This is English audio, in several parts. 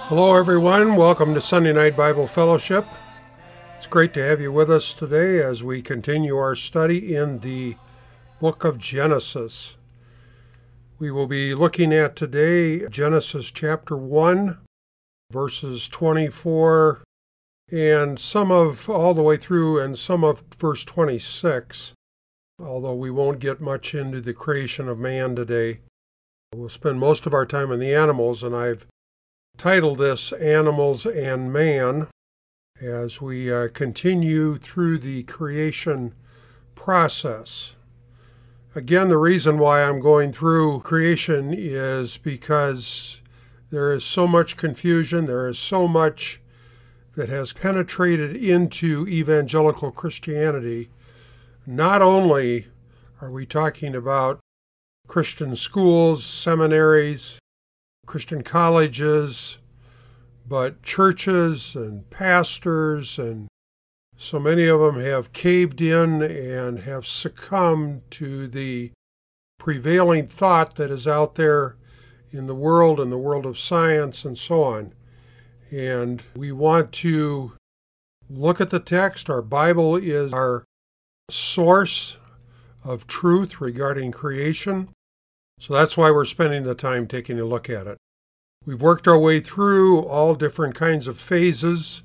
Hello, everyone. Welcome to Sunday Night Bible Fellowship. It's great to have you with us today as we continue our study in the book of Genesis. We will be looking at today Genesis chapter 1, verses 24, and some of all the way through and some of verse 26, although we won't get much into the creation of man today. We'll spend most of our time on the animals, and I've titled this Animals and Man as we continue through the creation process. Again, the reason why I'm going through creation is because there is so much confusion, there is so much that has penetrated into evangelical Christianity. Not only are we talking about Christian schools, seminaries, Christian colleges, but churches and pastors, and so many of them have caved in and have succumbed to the prevailing thought that is out there in the world of science and so on. And we want to look at the text. Our Bible is our source of truth regarding creation. So that's why we're spending the time taking a look at it. We've worked our way through all different kinds of phases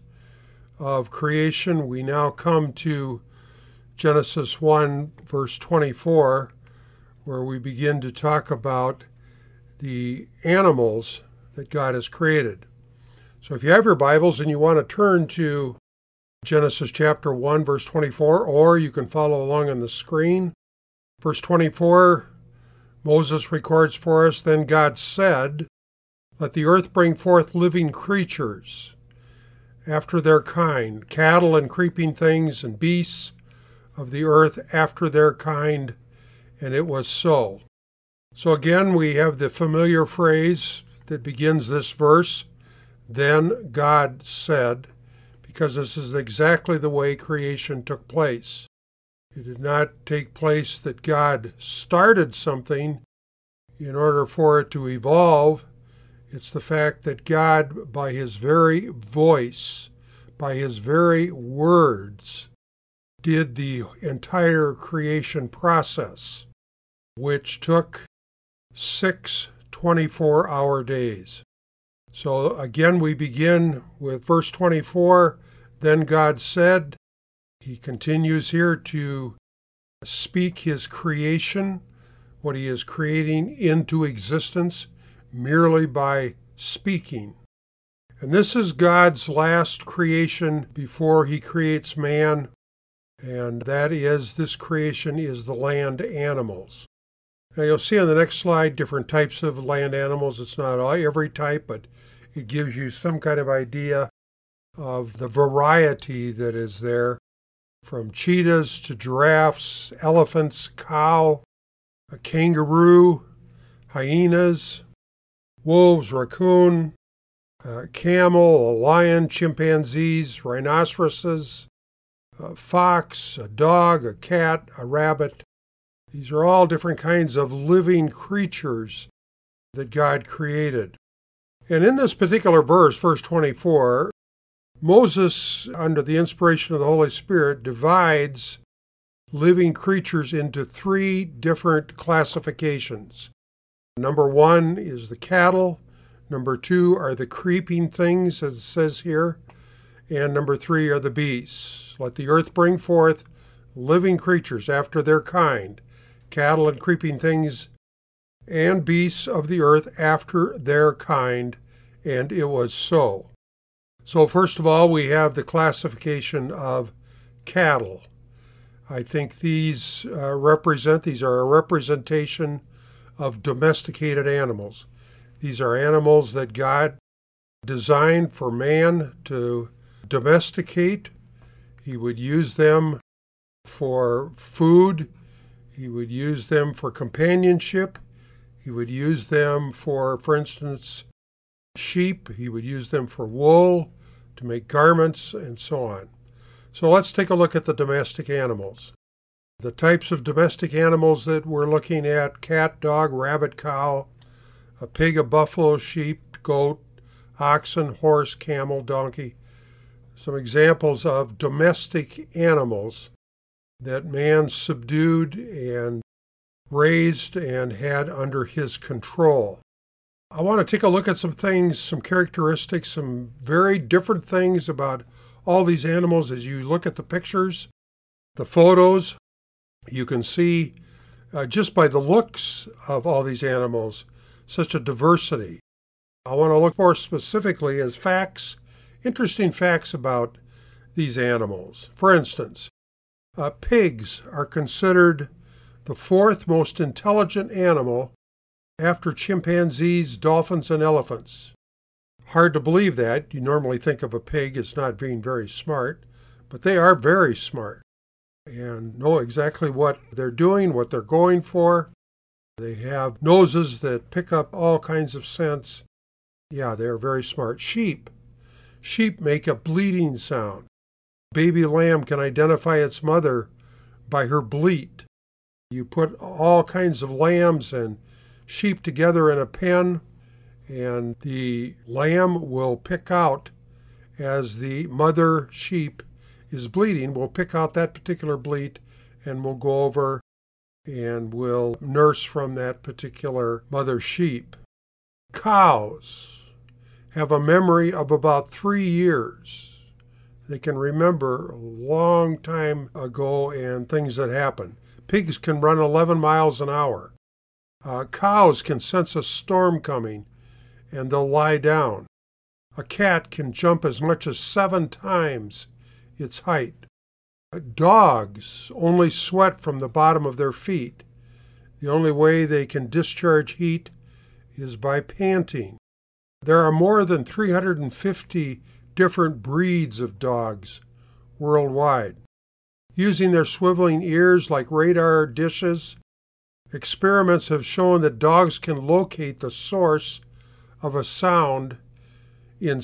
of creation. We now come to Genesis 1, verse 24, where we begin to talk about the animals that God has created. So if you have your Bibles and you want to turn to Genesis chapter 1, verse 24, or you can follow along on the screen. Verse 24, Moses records for us, "Then God said, let the earth bring forth living creatures after their kind, cattle and creeping things and beasts of the earth after their kind, and it was so." So again, we have the familiar phrase that begins this verse, "Then God said," because this is exactly the way creation took place. It did not take place that God started something in order for it to evolve. It's the fact that God, by his very voice, by his very words, did the entire creation process, which took 6 24-hour days. So again, we begin with verse 24, "Then God said." He continues here to speak his creation, what he is creating into existence, merely by speaking. And this is God's last creation before he creates man, and that is, this creation is the land animals. Now you'll see on the next slide different types of land animals. It's not every type, but it gives you some kind of idea of the variety that is there. From cheetahs to giraffes, elephants, cow, a kangaroo, hyenas, wolves, raccoon, a camel, a lion, chimpanzees, rhinoceroses, a fox, a dog, a cat, a rabbit. These are all different kinds of living creatures that God created. And in this particular verse, verse 24, Moses, under the inspiration of the Holy Spirit, divides living creatures into 3 different classifications. Number 1 is the cattle. Number 2 are the creeping things, as it says here. And number 3 are the beasts. Let the earth bring forth living creatures after their kind, cattle and creeping things, and beasts of the earth after their kind. And it was so. So first of all, we have the classification of cattle. I think these are a representation of domesticated animals. These are animals that God designed for man to domesticate. He would use them for food. He would use them for companionship. He would use them for instance, sheep. He would use them for wool, to make garments, and so on. So let's take a look at the domestic animals. The types of domestic animals that we're looking at: cat, dog, rabbit, cow, a pig, a buffalo, sheep, goat, oxen, horse, camel, donkey. Some examples of domestic animals that man subdued and raised and had under his control. I want to take a look at some things, some characteristics, some very different things about all these animals. As you look at the pictures, the photos, you can see just by the looks of all these animals, such a diversity. I want to look more specifically as facts, interesting facts about these animals. For instance, pigs are considered the fourth most intelligent animal after chimpanzees, dolphins, and elephants. Hard to believe that. You normally think of a pig as not being very smart, but they are very smart and know exactly what they're doing, what they're going for. They have noses that pick up all kinds of scents. Yeah, they're very smart. Sheep make a bleating sound. Baby lamb can identify its mother by her bleat. You put all kinds of lambs and sheep together in a pen, and the lamb will pick out, as the mother sheep is bleating, will pick out that particular bleat and will go over and will nurse from that particular mother sheep. Cows have a memory of about 3 years. They can remember a long time ago and things that happened. Pigs can run 11 miles an hour. Cows can sense a storm coming and they'll lie down. A cat can jump as much as 7 times its height. Dogs only sweat from the bottom of their feet. The only way they can discharge heat is by panting. There are more than 350 different breeds of dogs worldwide. Using their swiveling ears like radar dishes, experiments have shown that dogs can locate the source of a sound in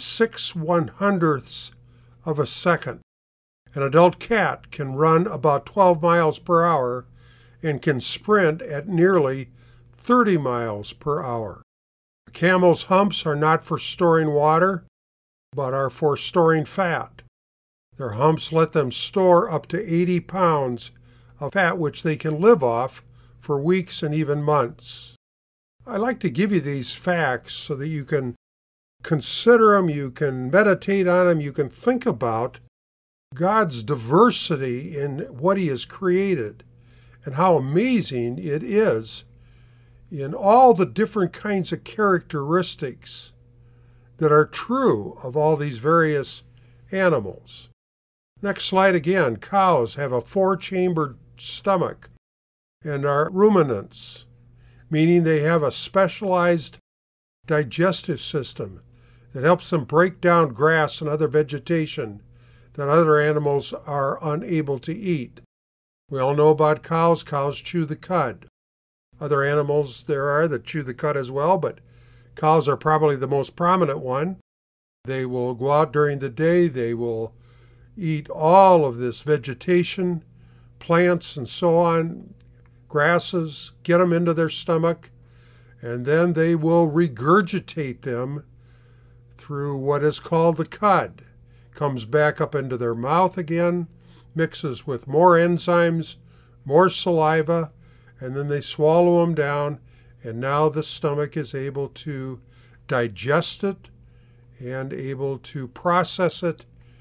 6/100ths of a second. An adult cat can run about 12 miles per hour and can sprint at nearly 30 miles per hour. A camel's humps are not for storing water, but are for storing fat. Their humps let them store up to 80 pounds of fat, which they can live off for weeks and even months. I like to give you these facts so that you can consider them, you can meditate on them, you can think about God's diversity in what He has created and how amazing it is in all the different kinds of characteristics that are true of all these various animals. Next slide again. Cows have a 4-chambered stomach and are ruminants, meaning they have a specialized digestive system that helps them break down grass and other vegetation that other animals are unable to eat. We all know about cows. Cows chew the cud. Other animals there are that chew the cud as well, but cows are probably the most prominent one. They will go out during the day. They will eat all of this vegetation, plants and so on, grasses, get them into their stomach, and then they will regurgitate them through what is called the cud. Comes back up into their mouth again, mixes with more enzymes, more saliva, and then they swallow them down, and now the stomach is able to digest it and able to process it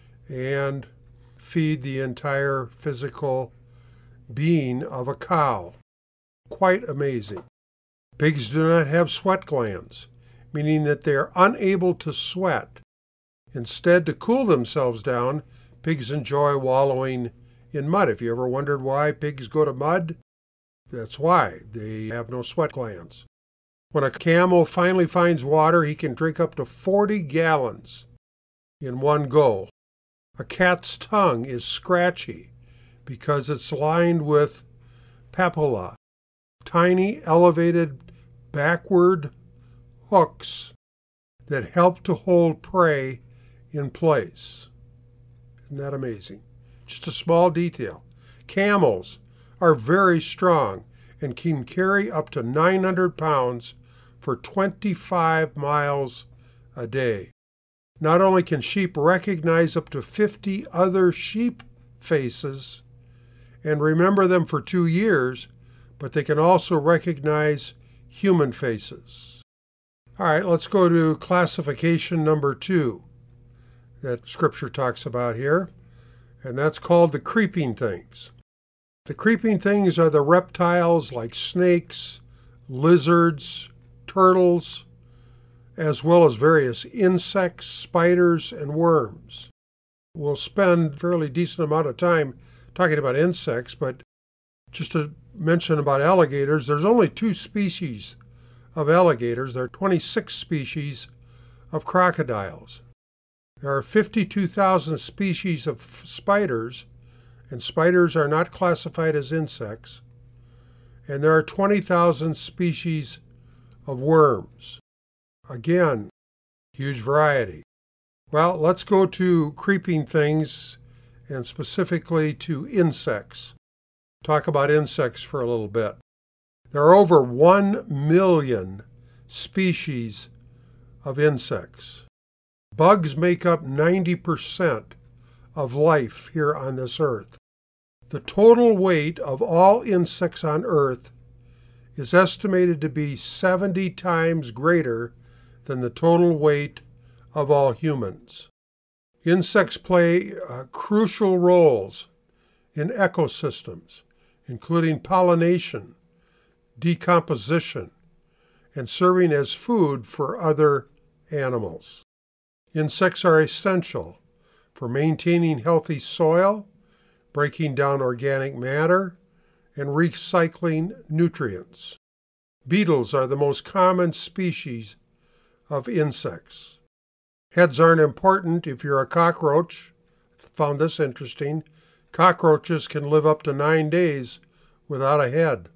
and feed the entire physical being of a cow. Quite amazing. Pigs do not have sweat glands, meaning that they are unable to sweat. Instead, to cool themselves down, pigs enjoy wallowing in mud. If you ever wondered why pigs go to mud, that's why. They have no sweat glands. When a camel finally finds water, he can drink up to 40 gallons in one go. A cat's tongue is scratchy because it's lined with papilla, tiny elevated backward hooks that help to hold prey in place. Isn't that amazing? Just a small detail. Camels are very strong and can carry up to 900 pounds for 25 miles a day. Not only can sheep recognize up to 50 other sheep faces and remember them for 2 years, but they can also recognize human faces. All right, let's go to classification number 2 that Scripture talks about here, and that's called the creeping things. The creeping things are the reptiles like snakes, lizards, turtles, as well as various insects, spiders, and worms. We'll spend a fairly decent amount of time talking about insects, but just to mention about alligators, there's only 2 species of alligators. There are 26 species of crocodiles. There are 52,000 species of spiders, and spiders are not classified as insects. And there are 20,000 species of worms. Again, huge variety. Well, let's go to creeping things, and specifically to insects. Talk about insects for a little bit. There are over 1 million species of insects. Bugs make up 90% of life here on this earth. The total weight of all insects on earth is estimated to be 70 times greater than the total weight of all humans. Insects play crucial roles in ecosystems, including pollination, decomposition, and serving as food for other animals. Insects are essential for maintaining healthy soil, breaking down organic matter, and recycling nutrients. Beetles are the most common species of insects. Heads aren't important if you're a cockroach. Found this interesting. Cockroaches can live up to 9 days without a head.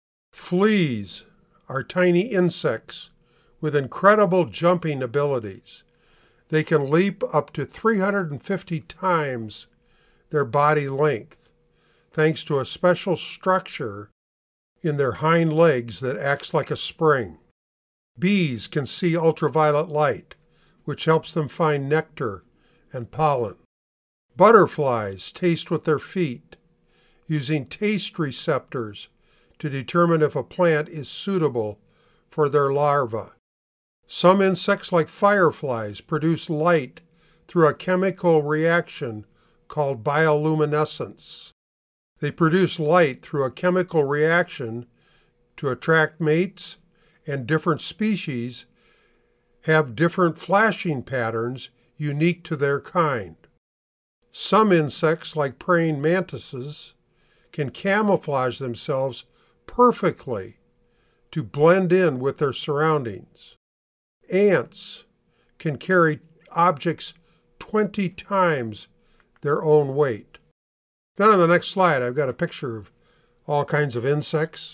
Fleas are tiny insects with incredible jumping abilities. They can leap up to 350 times their body length, thanks to a special structure in their hind legs that acts like a spring. Bees can see ultraviolet light, which helps them find nectar and pollen. Butterflies taste with their feet, using taste receptors to determine if a plant is suitable for their larvae. Some insects, like fireflies, produce light through a chemical reaction called bioluminescence. They produce light through a chemical reaction to attract mates, and different species have different flashing patterns unique to their kind. Some insects, like praying mantises, can camouflage themselves perfectly to blend in with their surroundings. Ants can carry objects 20 times their own weight. Then on the next slide, I've got a picture of all kinds of insects,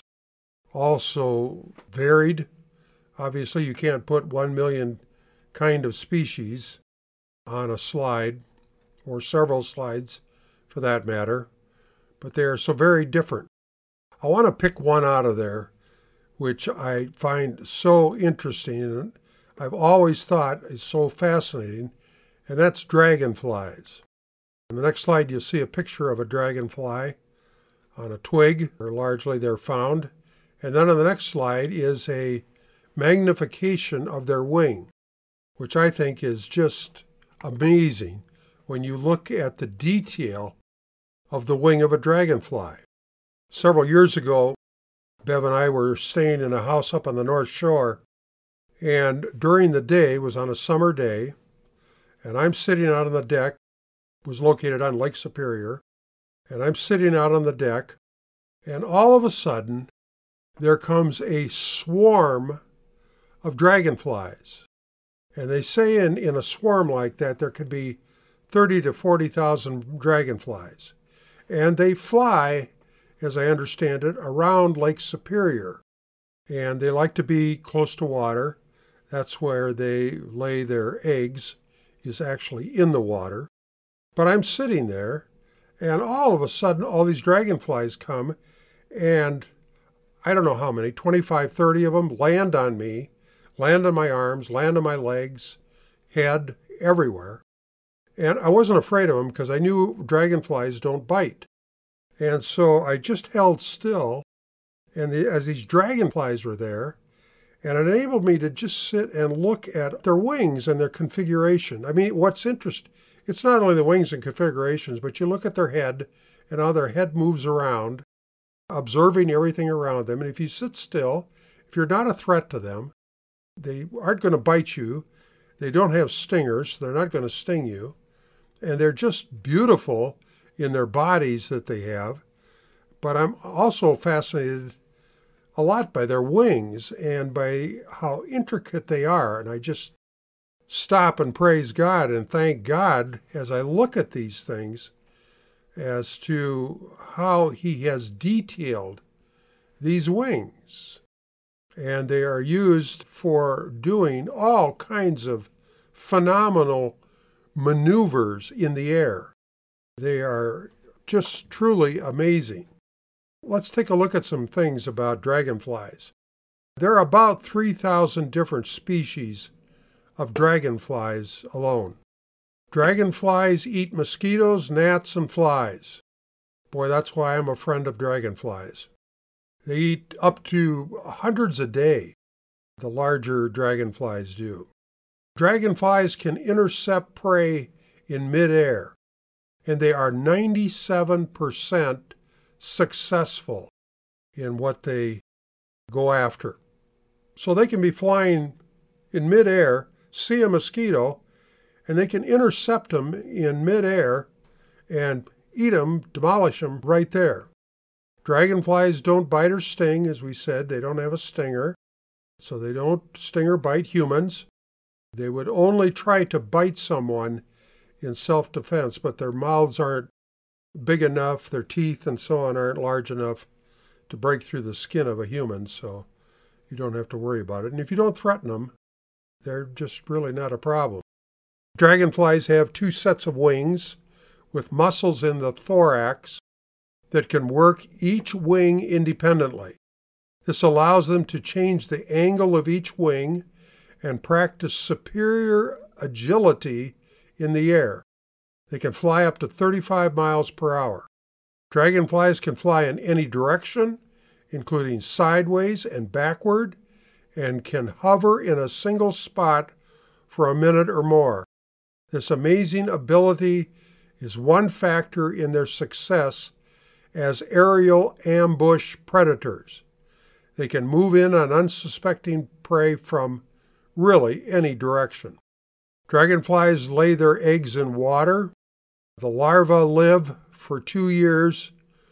also varied. Obviously, you can't put 1 million kind of species on a slide, or several slides for that matter, but they are so very different. I want to pick one out of there, which I find so interesting, and I've always thought is so fascinating, and that's dragonflies. On the next slide, you'll see a picture of a dragonfly on a twig, where largely they're found. And then on the next slide is a magnification of their wing, which I think is just amazing when you look at the detail of the wing of a dragonfly. Several years ago, Bev and I were staying in a house up on the North Shore, and during the day, it was on a summer day, and I'm sitting out on the deck. It was located on Lake Superior, and I'm sitting out on the deck, and all of a sudden, there comes a swarm of dragonflies. And they say in a swarm like that, there could be 30 to 40,000 dragonflies. And they fly, as I understand it, around Lake Superior. And they like to be close to water. That's where they lay their eggs, is actually in the water. But I'm sitting there, and all of a sudden, all these dragonflies come, and I don't know how many, 25, 30 of them land on me, land on my arms, land on my legs, head, everywhere. And I wasn't afraid of them because I knew dragonflies don't bite. And so I just held still, and as these dragonflies were there, and it enabled me to just sit and look at their wings and their configuration. I mean, what's interesting, it's not only the wings and configurations, but you look at their head and how their head moves around, observing everything around them. And if you sit still, if you're not a threat to them, they aren't going to bite you. They don't have stingers, so they're not going to sting you. And they're just beautiful in their bodies that they have. But I'm also fascinated a lot by their wings and by how intricate they are. And I just stop and praise God and thank God as I look at these things as to how He has detailed these wings. And they are used for doing all kinds of phenomenal maneuvers in the air. They are just truly amazing. Let's take a look at some things about dragonflies. There are about 3,000 different species of dragonflies alone. Dragonflies eat mosquitoes, gnats, and flies. Boy, that's why I'm a friend of dragonflies. They eat up to hundreds a day, the larger dragonflies do. Dragonflies can intercept prey in midair, and they are 97% successful in what they go after. So they can be flying in midair, see a mosquito, and they can intercept them in midair and eat them, demolish them right there. Dragonflies don't bite or sting, as we said. They don't have a stinger, so they don't sting or bite humans. They would only try to bite someone in self-defense, but their mouths aren't big enough, their teeth and so on aren't large enough to break through the skin of a human, so you don't have to worry about it. And if you don't threaten them, they're just really not a problem. Dragonflies have 2 sets of wings with muscles in the thorax that can work each wing independently. This allows them to change the angle of each wing and practice superior agility in the air. They can fly up to 35 miles per hour. Dragonflies can fly in any direction, including sideways and backward, and can hover in a single spot for a minute or more. This amazing ability is one factor in their success as aerial ambush predators. They can move in on unsuspecting prey from really any direction. Dragonflies lay their eggs in water. The larvae live for 2 years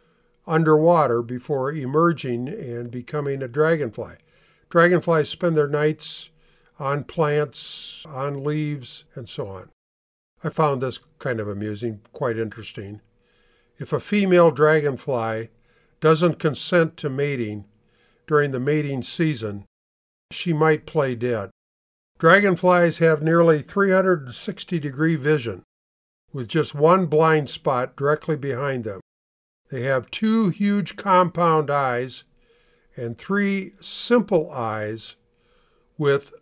underwater before emerging and becoming a dragonfly. Dragonflies spend their nights on plants, on leaves, and so on. I found this kind of amusing, quite interesting. If a female dragonfly doesn't consent to mating during the mating season, she might play dead. Dragonflies have nearly 360-degree vision, with just one blind spot directly behind them. They have 2 huge compound eyes and 3 simple eyes with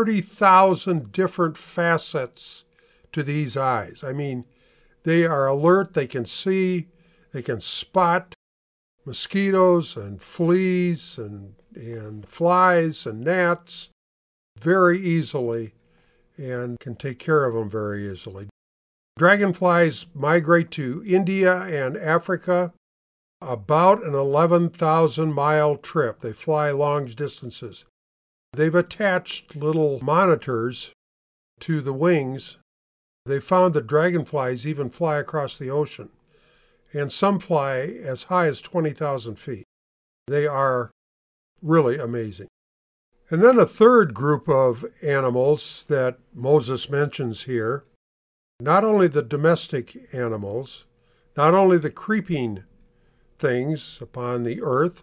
30,000 different facets to these eyes. I mean, they are alert, they can see, they can spot mosquitoes and fleas and flies and gnats very easily and can take care of them very easily. Dragonflies migrate to India and Africa, about an 11,000-mile trip. They fly long distances. They've attached little monitors to the wings. They found that dragonflies even fly across the ocean, and some fly as high as 20,000 feet. They are really amazing. And then a third group of animals that Moses mentions here, not only the domestic animals, not only the creeping things upon the earth,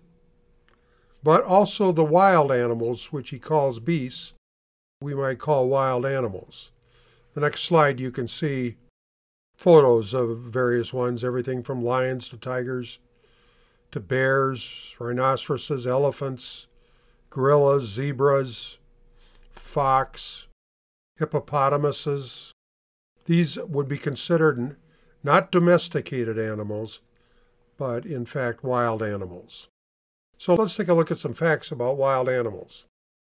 but also the wild animals, which he calls beasts, we might call wild animals. The next slide you can see photos of various ones, everything from lions to tigers to bears, rhinoceroses, elephants, gorillas, zebras, fox, hippopotamuses, These would be considered not domesticated animals, but in fact wild animals. So let's take a look at some facts about wild animals.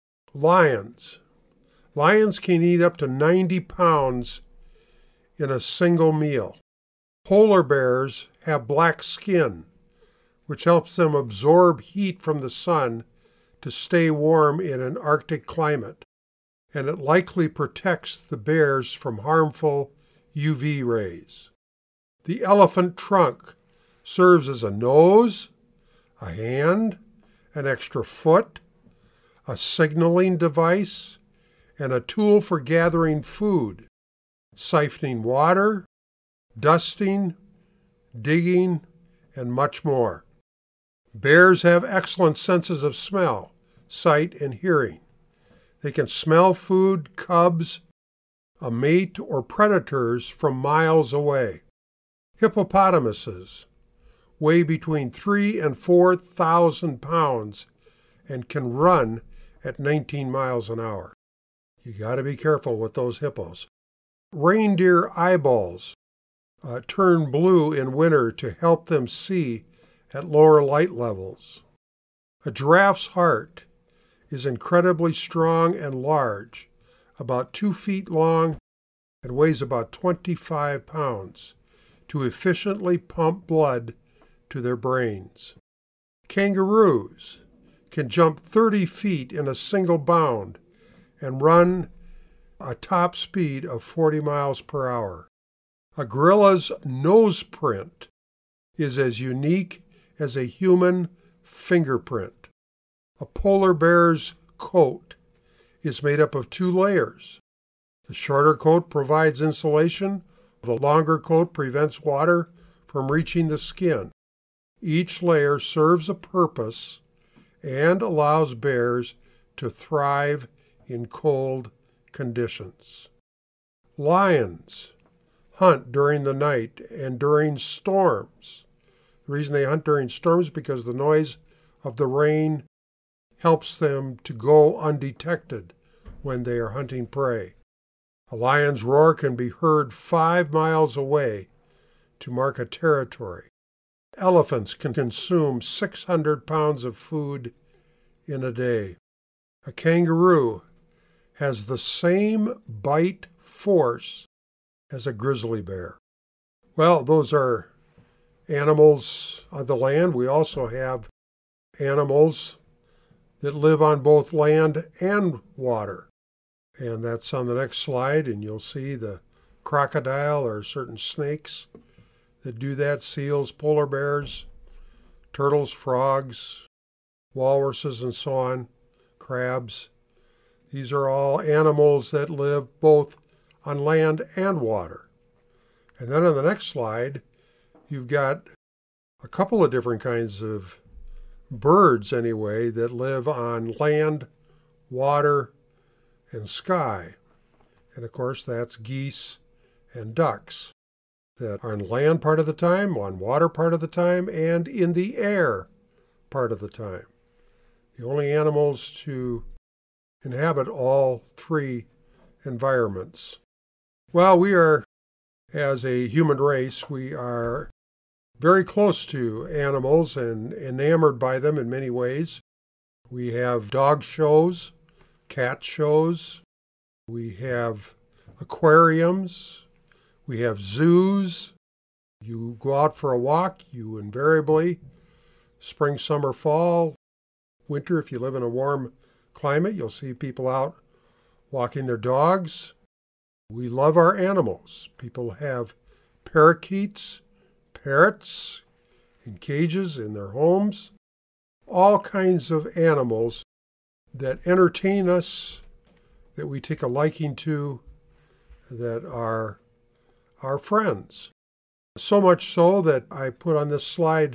Lions. Lions can eat up to 90 pounds in a single meal. Polar bears have black skin, which helps them absorb heat from the sun to stay warm in an Arctic climate, and it likely protects the bears from harmful UV rays. The elephant trunk serves as a nose, a hand, an extra foot, a signaling device, and a tool for gathering food, siphoning water, dusting, digging, and much more. Bears have excellent senses of smell, sight, and hearing. They can smell food, cubs, a mate, or predators from miles away. Hippopotamuses weigh between 3,000 and 4,000 pounds and can run at 19 miles an hour. You got to be careful with those hippos. Reindeer eyeballs turn blue in winter to help them see at lower light levels. A giraffe's heart is incredibly strong and large, about 2 feet long and weighs about 25 pounds, to efficiently pump blood to their brains. Kangaroos can jump 30 feet in a single bound and run a top speed of 40 miles per hour. A gorilla's nose print is as unique as a human fingerprint. A polar bear's coat is made up of 2 layers. The shorter coat provides insulation. The longer coat prevents water from reaching the skin. Each layer serves a purpose and allows bears to thrive in cold conditions. Lions hunt during the night and during storms. The reason they hunt during storms is because the noise of the rain helps them to go undetected when they are hunting prey. A lion's roar can be heard 5 miles away to mark a territory. Elephants can consume 600 pounds of food in a day. A kangaroo has the same bite force as a grizzly bear. Well, those are animals on the land. We also have animals that live on both land and water. And that's on the next slide, and you'll see the crocodile or certain snakes that do that, seals, polar bears, turtles, frogs, walruses, and so on, crabs. These are all animals that live both on land and water. And then on the next slide, you've got a couple of different kinds of birds, anyway, that live on land, water, and sky. And of course, that's geese and ducks that are on land part of the time, on water part of the time, and in the air part of the time. The only animals to inhabit all 3 environments. Well, we are, as a human race, we are very close to animals and enamored by them in many ways. We have dog shows, cat shows, we have aquariums, we have zoos. You go out for a walk, you invariably, spring, summer, fall, winter, if you live in a warm climate, you'll see people out walking their dogs. We love our animals. People have parakeets, parrots in cages in their homes, all kinds of animals that entertain us, that we take a liking to, that are our friends. So much so that I put on this slide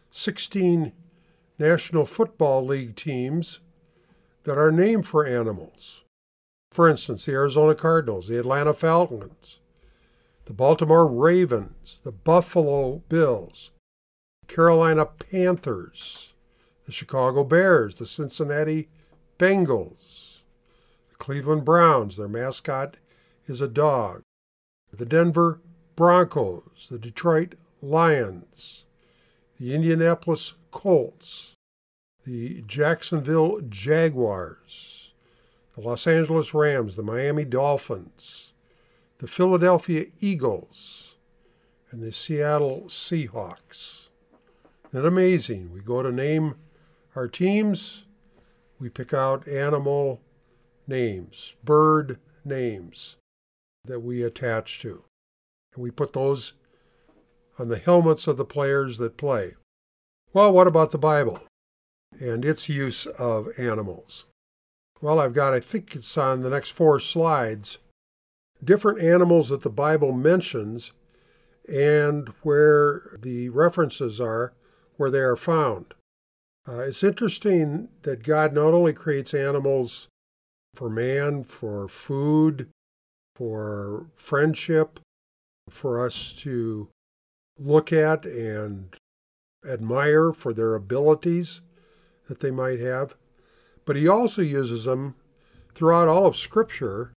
16 National Football League teams that are named for animals. For instance, the Arizona Cardinals, the Atlanta Falcons, the Baltimore Ravens, the Buffalo Bills, Carolina Panthers, the Chicago Bears, the Cincinnati Bengals, the Cleveland Browns, their mascot is a dog, the Denver Broncos, the Detroit Lions, the Indianapolis Colts, the Jacksonville Jaguars, the Los Angeles Rams, the Miami Dolphins, the Philadelphia Eagles, and the Seattle Seahawks. Isn't that amazing? We go to name our teams, we pick out animal names, bird names that we attach to. And we put those on the helmets of the players that play. Well, what about the Bible and its use of animals? Well, I've got, I think it's on the next 4 slides, different animals that the Bible mentions and where the references are, where they are found. It's interesting that God not only creates animals for man, for food, for friendship, for us to look at and admire for their abilities that they might have, but he also uses them throughout all of Scripture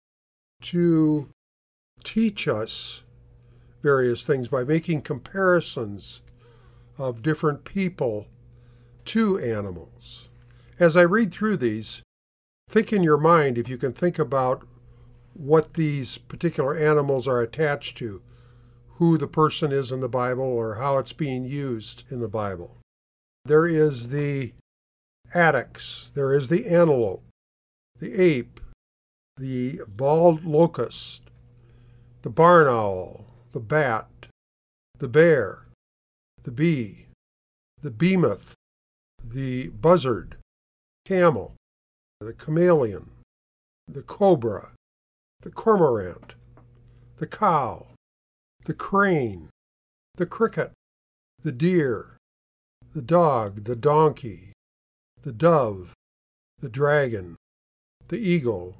to teach us various things by making comparisons of different people to animals. As I read through these, think in your mind, if you can think about what these particular animals are attached to, who the person is in the Bible or how it's being used in the Bible. There is the addax, there is the antelope, the ape, the bald locust, the barn owl, the bat, the bear, the bee, the behemoth, the buzzard, camel, the chameleon, the cobra, the cormorant, the cow, the crane, the cricket, the deer, the dog, the donkey, the dove, the dragon, the eagle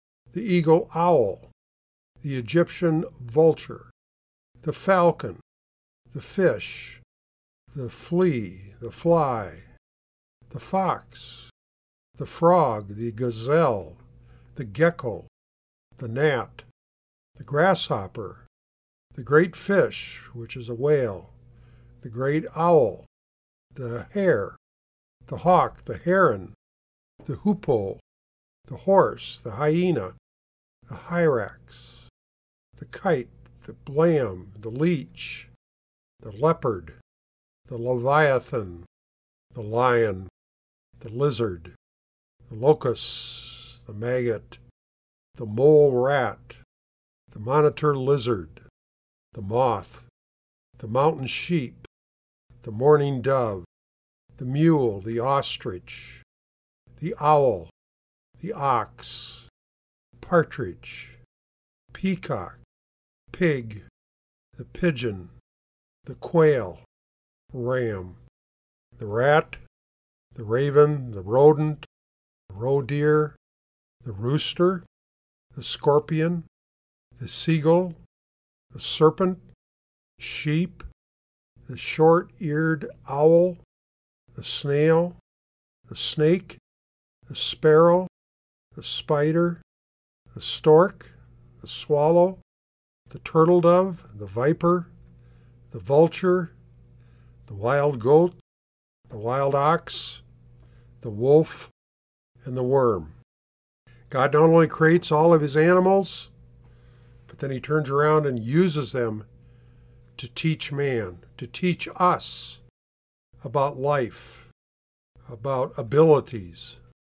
owl, the Egyptian vulture, the falcon, the fish, the flea, the fly, the fox, the frog, the gazelle, the gecko, the gnat, the grasshopper, the great fish, which is a whale, the great owl, the hare, the hawk, the heron, the hoopoe, the horse, the hyena, the hyrax, the kite, the lamb, the leech, the leopard, the leviathan, the lion, the lizard, the locust, the maggot, the mole rat, the monitor lizard, the moth, the mountain sheep, the mourning dove, the mule, the ostrich, the owl, the ox, partridge, peacock, pig, the pigeon, the quail, ram, the rat, the raven, the rodent, the roe deer, the rooster, the scorpion, the seagull, the serpent, sheep, the short-eared owl, the snail, the snake, the sparrow, the spider, the stork, the swallow, the turtle dove, the viper, the vulture, the wild goat, the wild ox, the wolf, and the worm. God not only creates all of his animals, but then he turns around and uses them to teach man, to teach us about life, about abilities,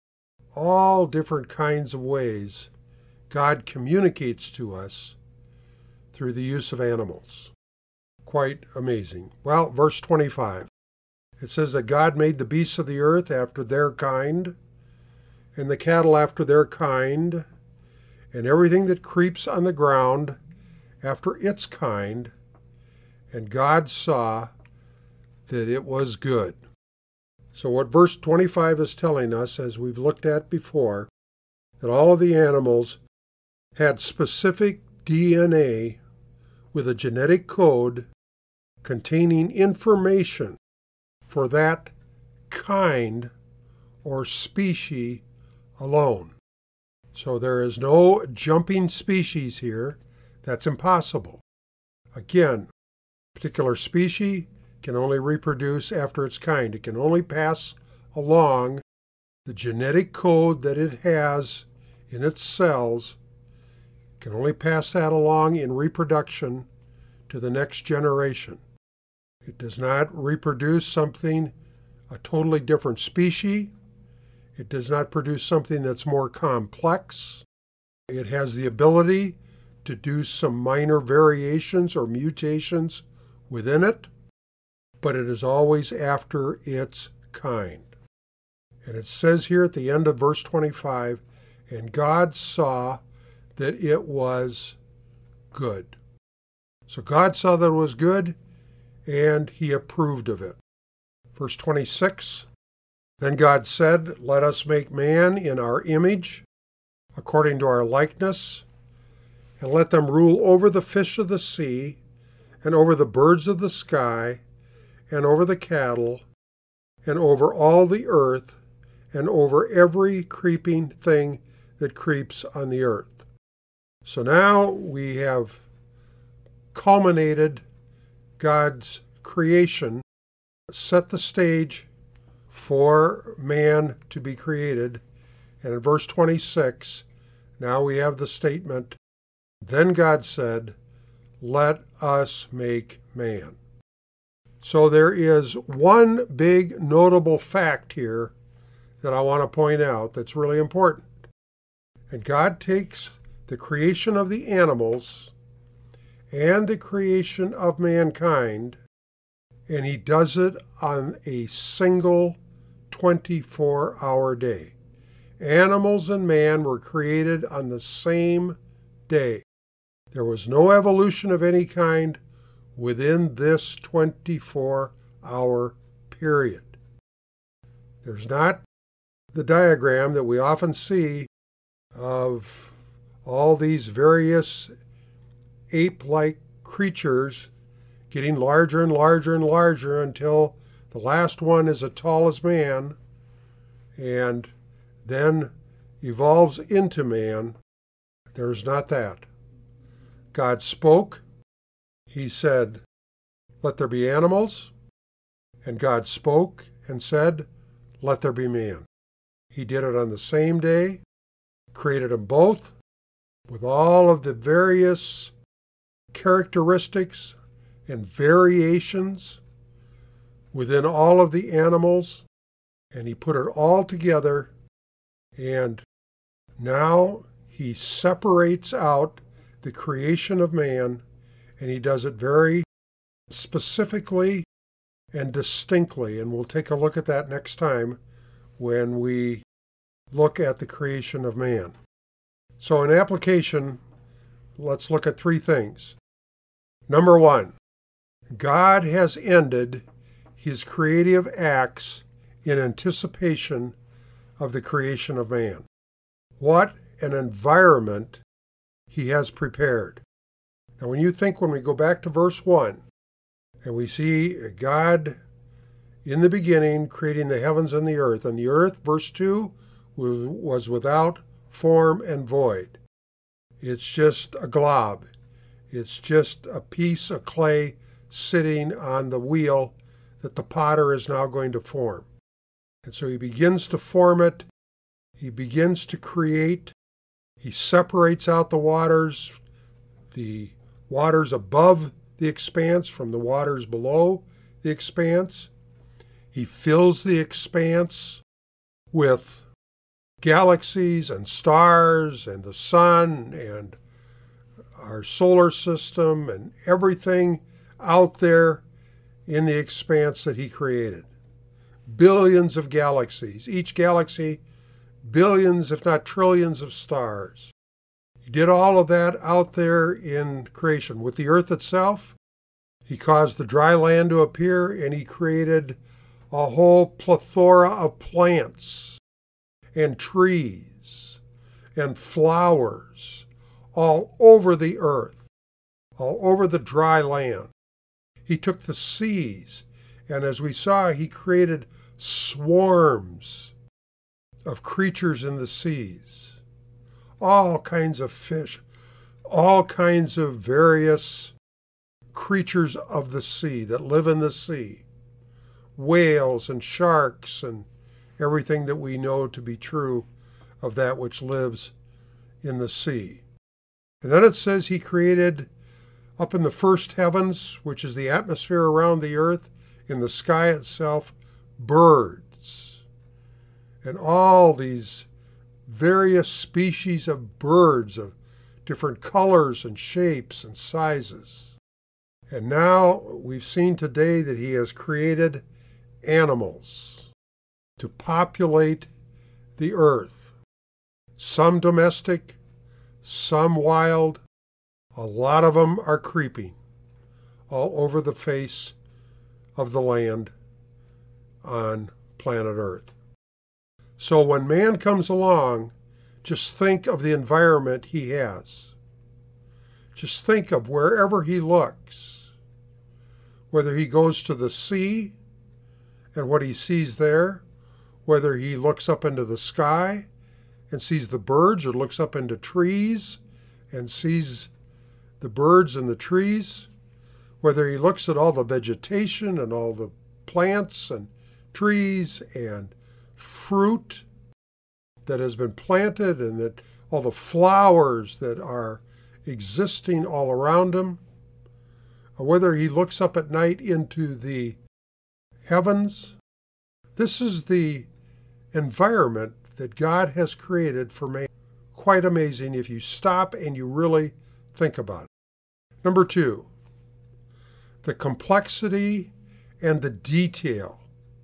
all different kinds of ways God communicates to us through the use of animals. Quite amazing. Well, verse 25, it says that God made the beasts of the earth after their kind, and the cattle after their kind, and everything that creeps on the ground after its kind, and God saw that it was good. So what verse 25 is telling us, as we've looked at before, that all of the animals had specific DNA with a genetic code containing information for that kind or species alone. So there is no jumping species here. That's impossible. Again, a particular species can only reproduce after its kind. It can only pass along the genetic code that it has in its cells, can only pass that along in reproduction to the next generation. It does not reproduce something, a totally different species. It does not produce something that's more complex. It has the ability to do some minor variations or mutations within it, but it is always after its kind. And it says here at the end of verse 25, and God saw that it was good. So God saw that it was good, and he approved of it. Verse 26, then God said, let us make man in our image, according to our likeness, and let them rule over the fish of the sea, and over the birds of the sky, and over the cattle, and over all the earth, and over every creeping thing that creeps on the earth. So now we have culminated God's creation, set the stage for man to be created. And in verse 26, now we have the statement, then God said, let us make man. So there is one big notable fact here that I want to point out that's really important. And God takes the creation of the animals and the creation of mankind, and he does it on a single 24-hour day. Animals and man were created on the same day. There was no evolution of any kind within this 24-hour period. There's not the diagram that we often see of all these various ape-like creatures getting larger and larger and larger until the last one is as tall as man and then evolves into man. There's not that. God spoke. He said, let there be animals. And God spoke and said, let there be man. He did it on the same day, created them both with all of the various characteristics and variations within all of the animals, and he put it all together, and now he separates out the creation of man, and he does it very specifically and distinctly, and we'll take a look at that next time when we look at the creation of man. So in application, let's look at three things. Number one, God has ended his creative acts in anticipation of the creation of man. What an environment he has prepared. Now when we go back to verse 1, and we see God in the beginning creating the heavens and the earth, verse 2, was without form and void. It's just a glob. It's just a piece of clay sitting on the wheel that the potter is now going to form. And so he begins to form it. He begins to create. He separates out the waters above the expanse from the waters below the expanse. He fills the expanse with galaxies and stars and the sun and our solar system and everything out there in the expanse that he created. Billions of galaxies, each galaxy billions if not trillions of stars. He did all of that out there in creation. With the earth itself, he caused the dry land to appear, and he created a whole plethora of plants and trees and flowers all over the earth, all over the dry land. He took the seas, and as we saw, he created swarms of creatures in the seas, all kinds of fish, all kinds of various creatures of the sea that live in the sea, whales and sharks and everything that we know to be true of that which lives in the sea. And then it says he created up in the first heavens, which is the atmosphere around the earth, in the sky itself, birds. And all these various species of birds of different colors and shapes and sizes. And now we've seen today that he has created animals to populate the earth. Some domestic, some wild. A lot of them are creeping all over the face of the land on planet Earth. So when man comes along, just think of the environment he has. Just think of wherever he looks, whether he goes to the sea and what he sees there, whether he looks up into the sky and sees the birds, or looks up into trees and sees the birds and the trees, whether he looks at all the vegetation and all the plants and trees and fruit that has been planted, and that all the flowers that are existing all around him, or whether he looks up at night into the heavens. This is the environment that God has created for man. Quite amazing if you stop and you really think about it. Number 2, the complexity and the detail.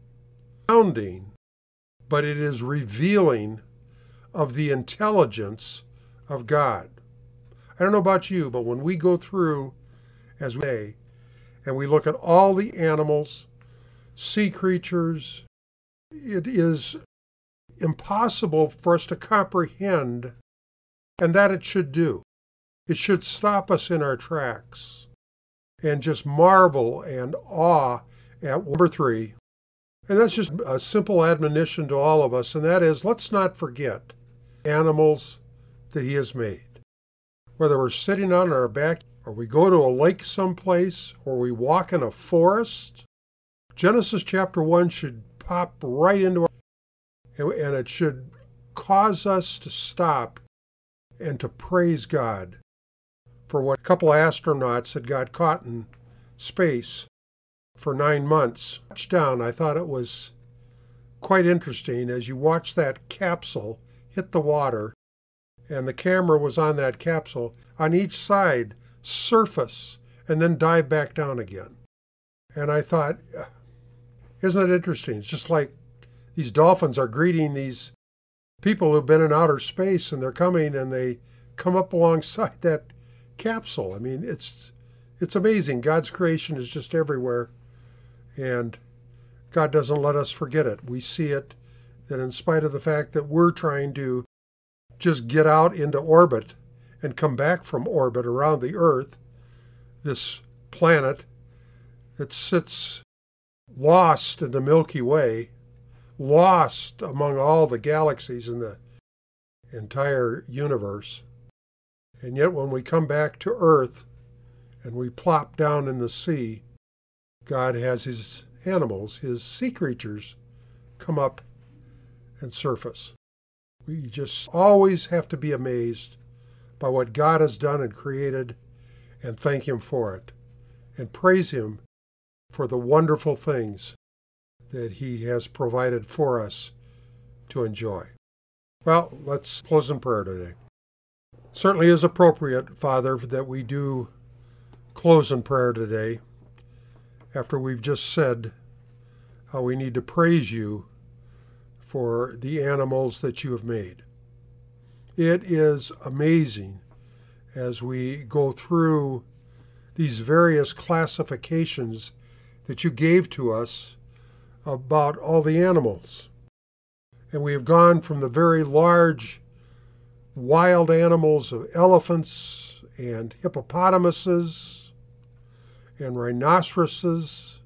Sounding, but it is revealing of the intelligence of God. I don't know about you, but when we go through as we and we look at all the animals, sea creatures, it is impossible for us to comprehend, and that it should do. It should stop us in our tracks and just marvel and awe at number 3. And that's just a simple admonition to all of us, and that is, let's not forget animals that he has made. Whether we're sitting on our back, or we go to a lake someplace, or we walk in a forest, Genesis chapter 1 should pop right into our, and it should cause us to stop and to praise God for what a couple of astronauts that got caught in space for 9 months. Down, I thought it was quite interesting as you watch that capsule hit the water, and the camera was on that capsule, on each side surface and then dive back down again. And I thought, isn't it interesting? It's just like these dolphins are greeting these people who've been in outer space, and they're coming and they come up alongside that capsule. I mean, it's amazing. God's creation is just everywhere, and God doesn't let us forget it. We see it, that in spite of the fact that we're trying to just get out into orbit and come back from orbit around the Earth, this planet that sits lost in the Milky Way, lost among all the galaxies in the entire universe. And yet when we come back to Earth and we plop down in the sea, God has his animals, his sea creatures, come up and surface. We just always have to be amazed by what God has done and created, and thank him for it, and praise him for the wonderful things that he has provided for us to enjoy. Well, let's close in prayer today. Certainly is appropriate, Father, that we do close in prayer today after we've just said how we need to praise you for the animals that you have made. It is amazing as we go through these various classifications that you gave to us about all the animals. And we have gone from the very large wild animals of elephants and hippopotamuses and rhinoceroses,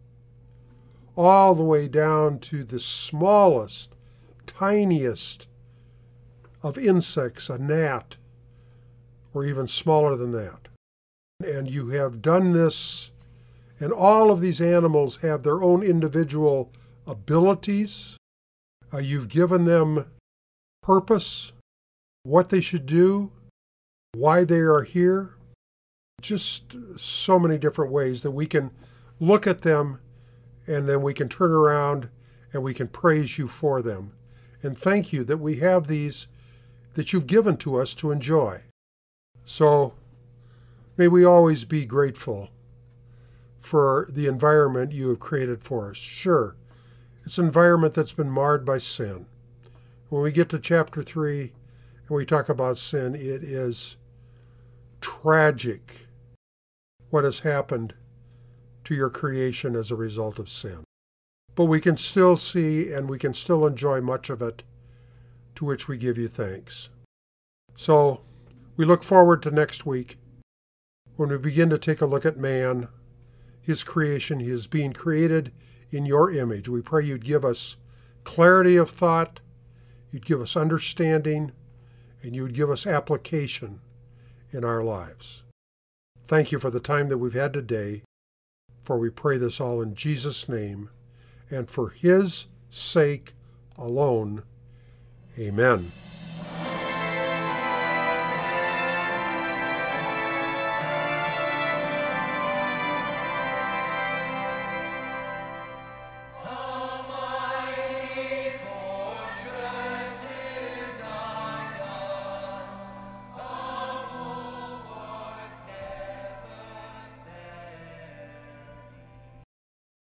all the way down to the smallest, tiniest of insects, a gnat, or even smaller than that. And you have done this, and all of these animals have their own individual abilities. You've given them purpose, what they should do, why they are here. Just so many different ways that we can look at them, and then we can turn around and we can praise you for them. And thank you that we have these that you've given to us to enjoy. So may we always be grateful for the environment you have created for us. Sure, it's an environment that's been marred by sin. When we get to chapter 3 and we talk about sin, it is tragic what has happened to your creation as a result of sin. But we can still see and we can still enjoy much of it, to which we give you thanks. So we look forward to next week when we begin to take a look at man, his creation. He is being created in your image. We pray you'd give us clarity of thought, you'd give us understanding, and you'd give us application in our lives. Thank you for the time that we've had today, for we pray this all in Jesus' name, and for his sake alone. Amen.